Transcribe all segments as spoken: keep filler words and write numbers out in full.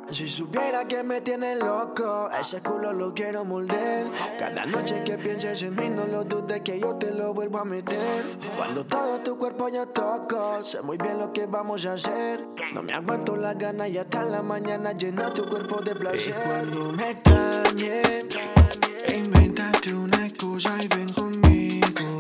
Si supiera que me tiene loco, ese culo lo quiero morder. Cada noche que pienses en mí, no lo dudes que yo te lo vuelvo a meter. Cuando todo tu cuerpo yo toco, sé muy bien lo que vamos a hacer. No me aguanto las ganas y hasta la mañana llena tu cuerpo de placer. Y cuando me extrañe, invéntate una excusa y ven conmigo.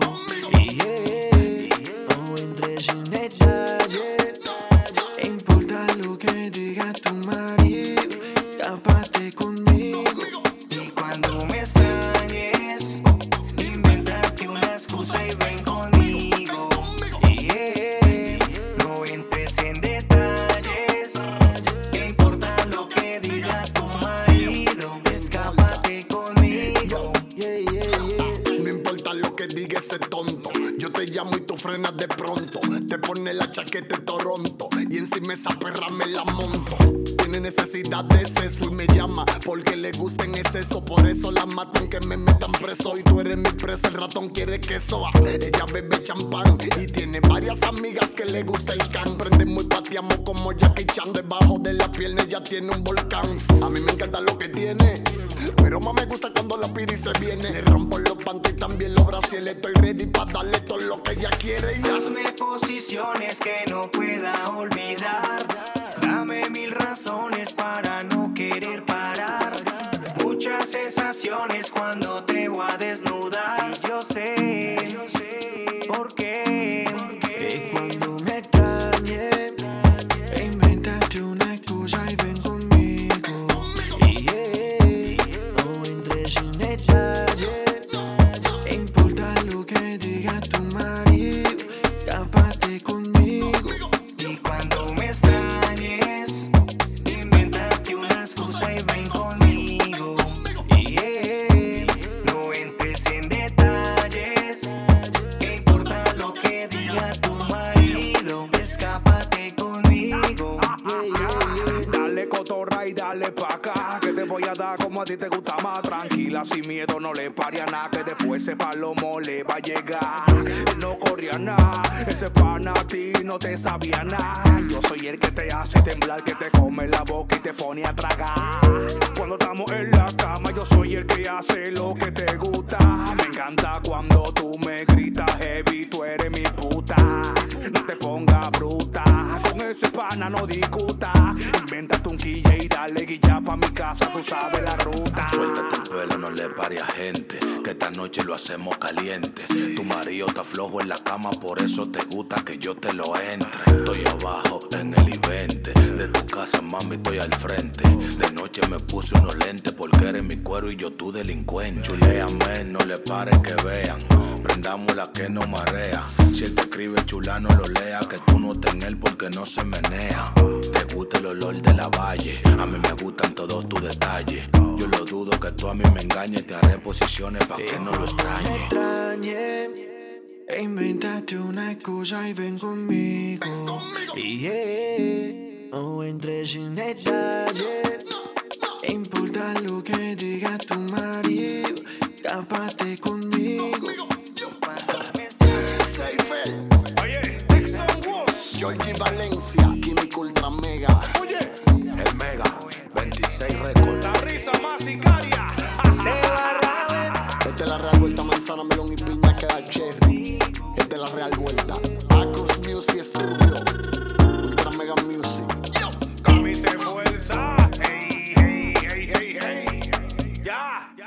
Yeah, no entres sin detalle, importa lo que diga tu marido, escápate conmigo. Y cuando me extrañes, invéntate una excusa y ven conmigo. Yeah, no entres en detalles, no importa lo que diga tu marido, escápate conmigo. Yeah, yeah, yeah. No importa lo que diga ese tonto, yo te llamo y tú frenas de pronto. Te pones la chaqueta en Toronto y encima esa perra me la monto. Tiene necesidad de sexo y me llama porque le gusta en exceso. Por eso la matan, que me metan preso. Y tú eres mi presa, el ratón quiere queso. Ella bebe champán y tiene varias amigas que le gusta el can. Prendemos y pateamos como Jackie Chan. Debajo de la pierna ella tiene un volcán. A mí me encanta lo que tiene, pero más me gusta cuando la pide y se viene. Le rompo los panties y también los brasiles. Estoy ready para darle todo lo que ella quiere y Hazme posiciones que no pueda olvidar. Dame mil razones para no querer parar. Muchas sensaciones cuando te voy a desnudar. Y yo sé, yo sé por qué. Y cuando me extrañe, invéntate una excusa y ven conmigo. Yeah, no entres sin detalle, importa lo que diga tu marido, escápate conmigo. Y cuando me extrañes, invéntate una excusa y ven conmigo. Yeah, no entres en detalles, no importa lo que diga tu marido, escápate conmigo. Dale cotorra y dale pa' acá, que te voy a dar como a ti te gusta más. Tranquila, sin miedo, no le pare a nada, que después ese palomo le va a llegar. Él no corría nada, ese pana a ti no te sabía nada. Yo soy el que te hace temblar, que te come la boca y te pone a tragar. Cuando estamos en la cama, yo soy el que hace lo que te gusta. Me encanta cuando tú me gritas heavy, tú eres mi puta. No te pongas bruta, con ese pana no discuta. Invéntate un quille y dale guilla pa' mi casa, tú sabes la ruta. Suéltate el pelo, no le pare a gente, que esta noche lo hacemos caliente. Tu marido está flojo en la cama, por eso te gusta que yo te lo entre. Estoy abajo en el I veinte, de tu casa mami estoy al frente. De noche me puse unos lentes porque eres mi cuero y yo tu delincuente. Chuléame, no le pare que vean, prendamos la que no marea. Si él te escribe chula no lo lea, que tú no ten él porque no se menea. Te gusta el olor de la valle, a mí me gustan todos tus detalles. Yo lo dudo que tú a mí me engañes, te haré posiciones pa' que no lo Me extrañe. extrañe, invéntate una excusa y ven conmigo. Yeah, no entres sin detalle, importa lo que diga tu marido, escápate conmigo. Seifer, Oye, Dixon Wolf, Georgie Valencia, Químico Ultra Mega. oye, El Mega, veintiséis Records. la risa más sicaria. Esta es la Real Vuelta, manzana, melón y piña que da cherry. Esta es la Real Vuelta, Acus Music Studio, Ultra Mega Music. Camisa de fuerza, hey, hey, hey, hey, hey. Ya.